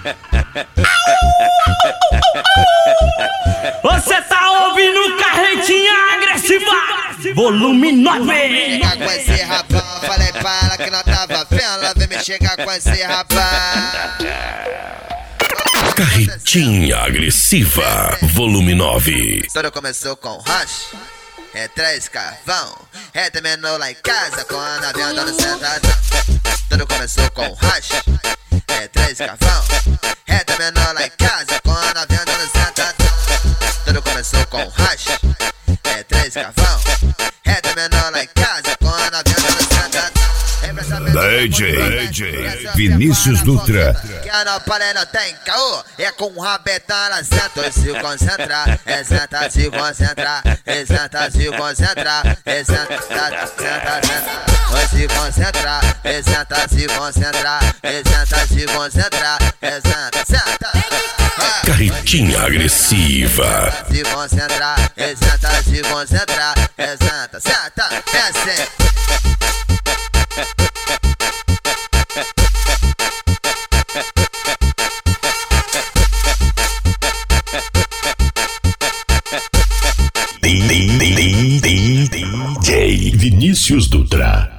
Você tá ouvindo Carretinha Agressiva, volume 9. Chegar com esse rapão, falei pra ela que não tava vendo. Ela vem me chegar com esse rapão. Carretinha Agressiva, volume 9. Tudo começou com rush, é 3 carvão. Terminou lá em casa com a nave andando sentadão. Tudo começou com rush, é 3 carvão. Terminou lá em casa com a nave andando sentadão. Tudo começou com rush, é 3 carvão. Terminou lá em casa com a nave andando sentadão. DJ Vinícius Dutra. Que a Nopalé não tem caô, é com o rabetão ela senta se concentrar. Senta se concentrar, senta se concentrar, senta, senta, vai se concentrar, senta se concentrar, senta se concentrar, senta, senta. Carretinha Agressiva. Se concentrar, senta se concentrar, senta, senta, é assim. DJ Vinícius Dutra.